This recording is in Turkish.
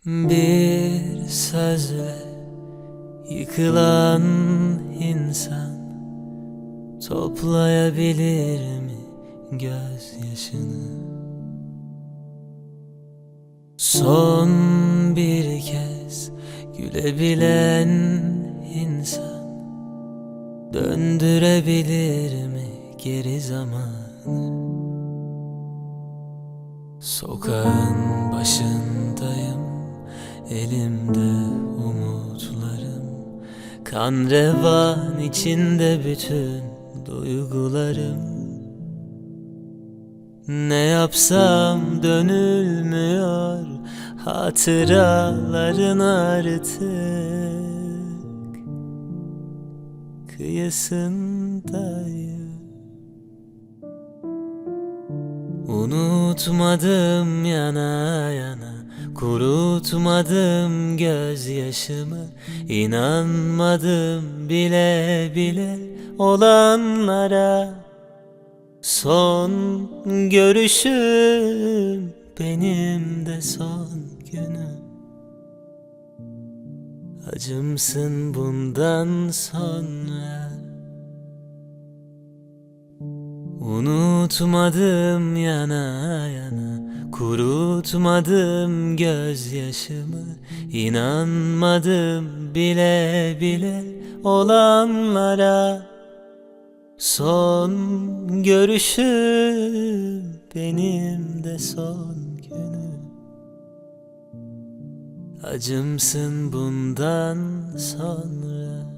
Bir sözle yıkılan insan toplayabilir mi gözyaşını? Son bir kez gülebilen insan döndürebilir mi geri zamanı? Sokağın başındayım, elimde umutlarım, kan revan içinde bütün duygularım. Ne yapsam dönülmüyor hatıraların artık kıyısındayım. Unutmadım yana yana, kurutmadım gözyaşımı, inanmadım bile bile olanlara. Son görüşüm benim de son günüm. Acımsın bundan sonra. Unutmadım yana yana, kurutmadım gözyaşımı, inanmadım bile bile olanlara. Son görüşüm benim de son günüm. Acımsın bundan sonra.